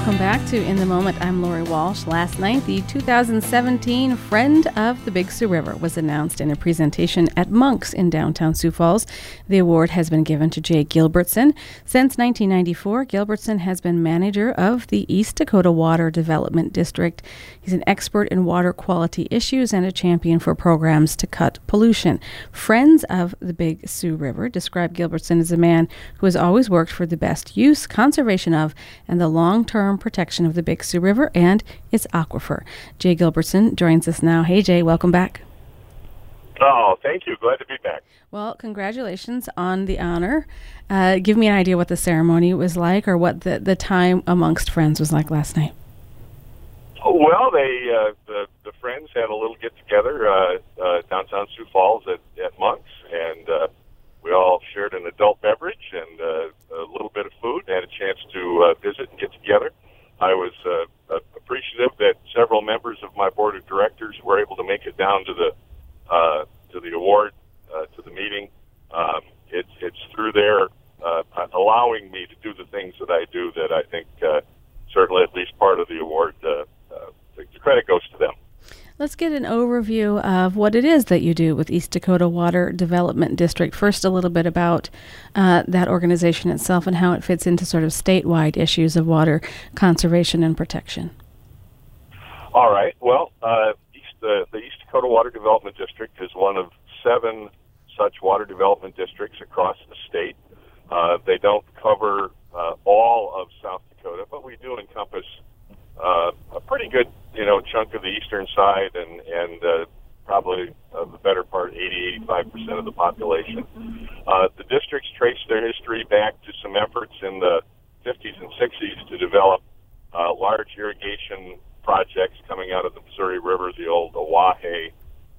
Welcome back to In the Moment. I'm Lori Walsh. Last night, the 2017 Friend of the Big Sioux River was announced in a presentation at Monk's in downtown Sioux Falls. The award has been given to Jay Gilbertson. Since 1994, Gilbertson has been manager of the East Dakota Water Development District. He's an expert in water quality issues and a champion for programs to cut pollution. Friends of the Big Sioux River describe Gilbertson as a man who has always worked for the best use, conservation of, and the long-term protection of the Big Sioux River and its aquifer. Jay Gilbertson joins us now. Hey, Jay, welcome back. Oh, thank you. Glad to be back. Well, congratulations on the honor. Give me an idea what the ceremony was like, or what the time amongst friends was like last night. Well, the friends had a little get-together downtown Sioux Falls at Monk's, and we all shared an adult beverage and a little bit of food and had a chance to visit and get together. I was appreciative that several members of my board of directors were able to make it down to the award, to the meeting. It's through their allowing me to do the things that I do that I think certainly at least part of the award, the credit goes to them. Let's get an overview of what it is that you do with East Dakota Water Development District. First, a little bit about that organization itself and how it fits into sort of statewide issues of water conservation and protection. All right. Well, the East Dakota Water Development District is one of 7 such water development districts across the state. They don't cover all of South Dakota, but we do encompass a pretty good chunk of the eastern side and probably the better part, 80-85% of the population. The districts trace their history back to some efforts in the 50s and 60s to develop large irrigation projects coming out of the Missouri River, the old Oahe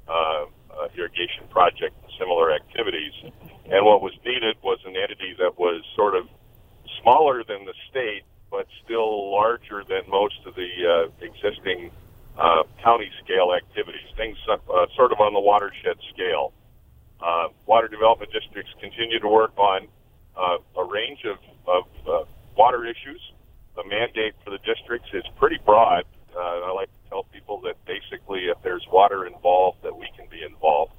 irrigation project and similar activities. And what was needed was an entity that was sort of smaller than the state, but still larger than most of the existing county scale activities, things sort of on the watershed scale. Water development districts continue to work on a range of water issues. The mandate for the districts is pretty broad. I like to tell people that basically if there's water involved, that we can be involved.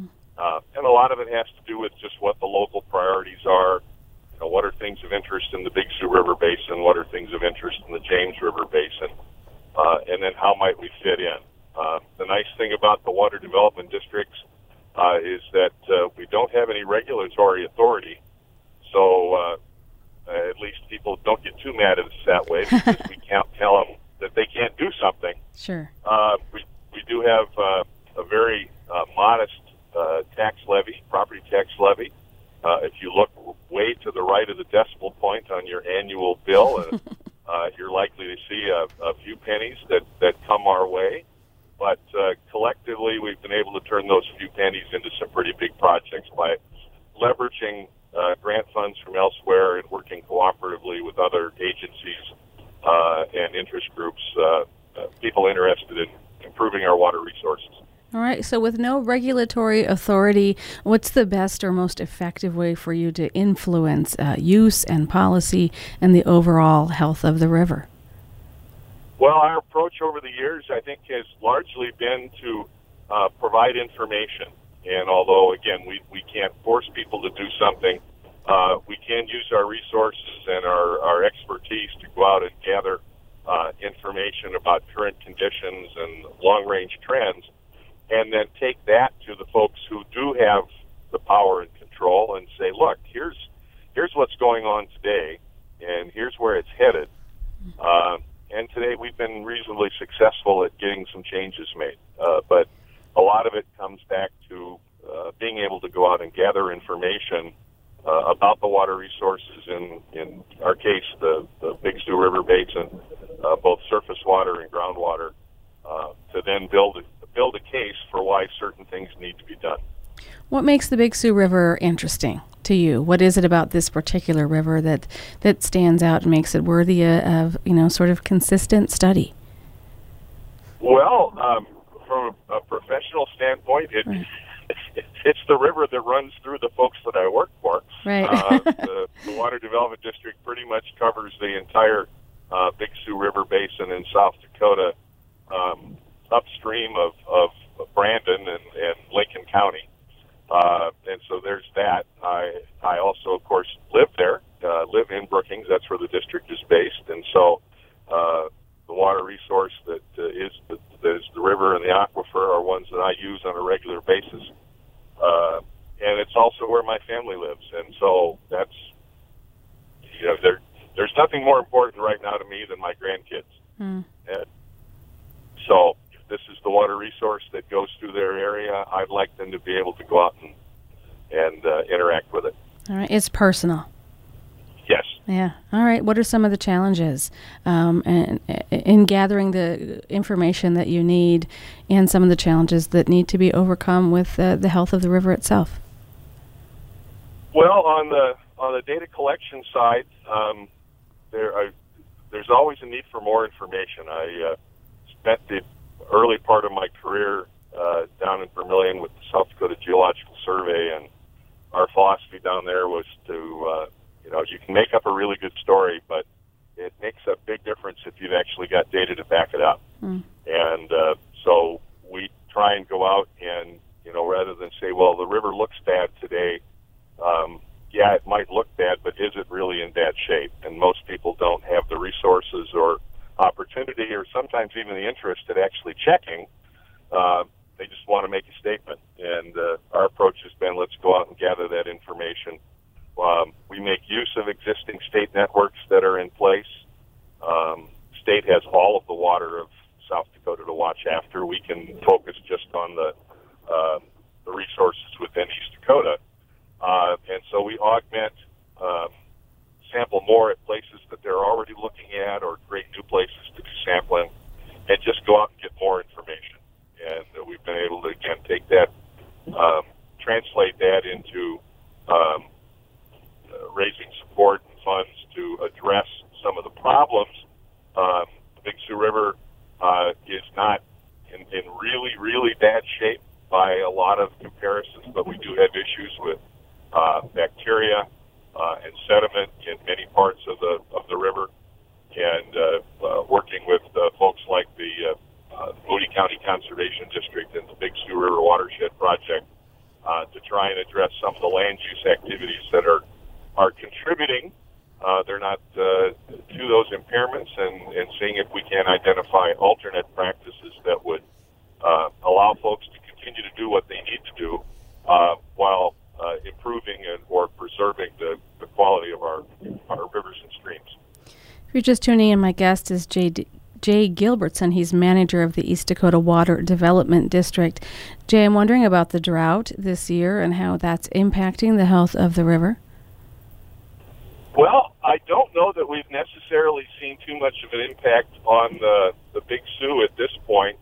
And a lot of it has to do with just what the local priorities are. What are things of interest in the Big Sioux River Basin? What are things of interest in the James River Basin? And then how might we fit in? The nice thing about the water development districts is that we don't have any regulatory authority. So at least people don't get too mad at us that way because we can't tell them that they can't do something. Sure. We do have a very modest tax levy, property tax levy. If you look way to the right of the decimal point on your annual bill, you're likely to see a few pennies that come our way. But collectively, we've been able to turn those few pennies into some pretty big projects by leveraging grant funds from elsewhere and working cooperatively with other agencies and interest groups, people interested in improving our water resources. All right. So with no regulatory authority, what's the best or most effective way for you to influence use and policy and the overall health of the river? Well, our approach over the years, I think, has largely been to provide information. And although, again, we can't force people to do something, we can use our resources and our expertise to go out and gather information about current conditions and long-range trends, and then take that to the folks who do have the power and control and say, look, here's what's going on today, and here's where it's headed. And today we've been reasonably successful at getting some changes made. But a lot of it comes back to being able to go out and gather information about the water resources, in our case, the Big Sioux River Basin, both surface water and groundwater, to then build a case for why certain things need to be done. What makes the Big Sioux River interesting to you? What is it about this particular river that stands out and makes it worthy of sort of consistent study? Well, from a professional standpoint, it's the river that runs through the folks that I work for. Right. The Water Development District pretty much covers the entire Big Sioux River Basin in South Dakota, upstream of Brandon and Lincoln County. And so there's that. I also, of course, live there, live in Brookings. That's where the district is based. And so the water resource that is the river and the aquifer are ones that I use on a regular basis. And it's also where my family lives. And so that's, there's nothing more important right now to me than my grandkids. And so if this is the water resource that goes through their area, I'd like them to be able to go out and interact with it. All right. It's personal. Yes. Yeah. All right. What are some of the challenges in gathering the information that you need, and some of the challenges that need to be overcome with the health of the river itself? Well, on the data collection side, there's always a need for more information. I spent the early part of my career down in Vermilion with the South Dakota Geological Survey, and our philosophy down there was to, you can make up a really good story, but it makes a big difference if you've actually got data to back it up. And so we try and go out and, rather than say, well, the river looks bad today, yeah, it might look bad, but is it really in bad shape? And most people don't have the resources or opportunity or sometimes even the interest in actually checking. They just want to make a statement. And our approach has been, let's go out and gather that information. We make use of existing state networks that are in place. State has all of the water of South Dakota to watch after. We can focus just on the resources within East Dakota. And so we augment, sample more at places that they're already looking at, or create new places to do sampling, and just go out and get more information. And we've been able to, again, take that, translate that into raising support and funds to address some of the problems. The Big Sioux River is not in really, really bad shape by a lot of comparisons, but we do have issues with bacteria and sediment in many parts of the river, and working with folks like the Moody County Conservation District and the Big Sioux River Watershed Project to try and address some of the land use activities that are contributing. They're not to those impairments, and seeing if we can identify alternate practices that would allow folks to continue to do what they need to do while improving or preserving the quality of our rivers and streams. If you're just tuning in, my guest is Jay Gilbertson. He's manager of the East Dakota Water Development District. Jay, I'm wondering about the drought this year and how that's impacting the health of the river. Well, I don't know that we've necessarily seen too much of an impact on the Big Sioux at this point.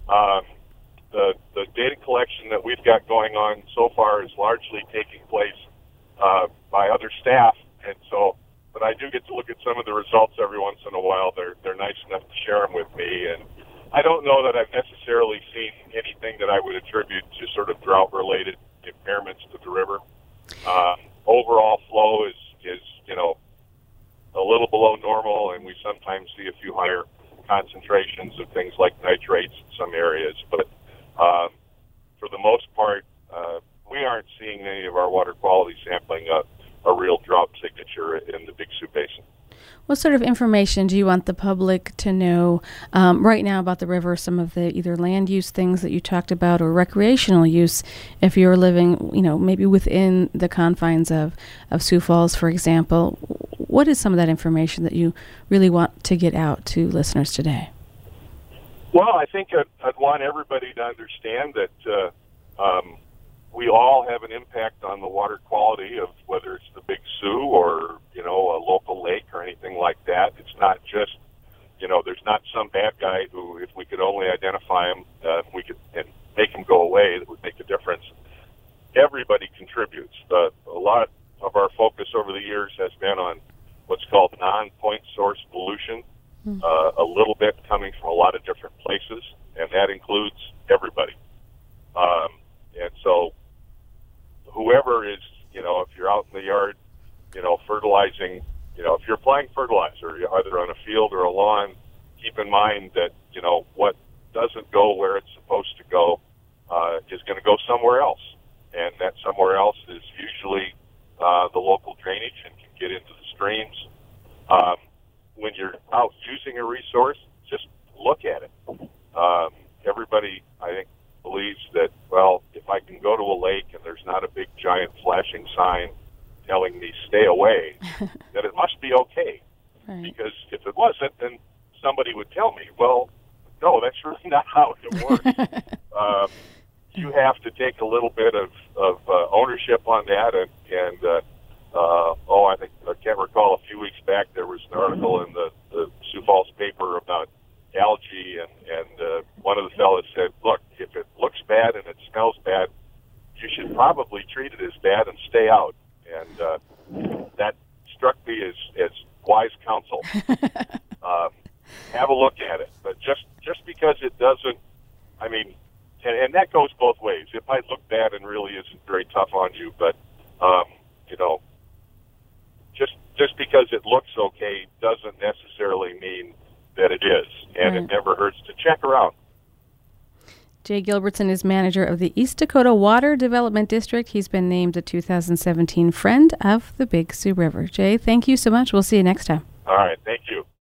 The data collection that we've got going on so far is largely taking place by other staff, and so. But I do get to look at some of the results every once in a while. They're nice enough to share them with me, and I don't know that I've necessarily seen anything that I would attribute to sort of drought-related impairments to the river. Overall flow is a little below normal, and we sometimes see a few higher concentrations of things like nitrates in some areas. But for the most part, we aren't seeing any of our water quality sampling a real drought signature in the Big Sioux Basin. What sort of information do you want the public to know right now about the river, some of the either land use things that you talked about or recreational use if you're living, maybe within the confines of Sioux Falls, for example? What is some of that information that you really want to get out to listeners today? Well, I think I'd want everybody to understand that we all have an impact on the water quality of whether it's the Big Sioux or, a local lake or anything like that. It's not just, there's not some bad guy who, if we could only identify him, we could and make him go away, that would make a difference. Everybody contributes. A lot of our focus over the years has been on what's called non-point source pollution, a little bit coming from a lot of different places, and that includes everybody. And so whoever is, if you're out in the yard, fertilizing if you're applying fertilizer, either on a field or a lawn, keep in mind that, what doesn't go where it's supposed to go is going to go somewhere else. And that somewhere else is usually the local drainage and can get into the streams. When you're out using a resource, just look at it. Everybody, I think, believes that, well, if I can go to a lake and there's not a big giant flashing sign telling me stay away, that it must be okay. Right. Because if it wasn't, then somebody would tell me, well, no, that's really not how it works. You have to take a little bit of ownership on that. And I can't recall, a few weeks back there was an article in the Sioux Falls paper about algae, and one of the fellows said, look, if it looks bad and it smells bad, you should probably treat it as bad and stay out. And that struck me as wise counsel. Have a look at it. But just because it doesn't, and that goes both ways. It might look bad and really isn't very tough on you, but, just because it looks okay doesn't necessarily mean that it is. And It never hurts to check around. Jay Gilbertson is manager of the East Dakota Water Development District. He's been named the 2017 Friend of the Big Sioux River. Jay, thank you so much. We'll see you next time. All right. Thank you.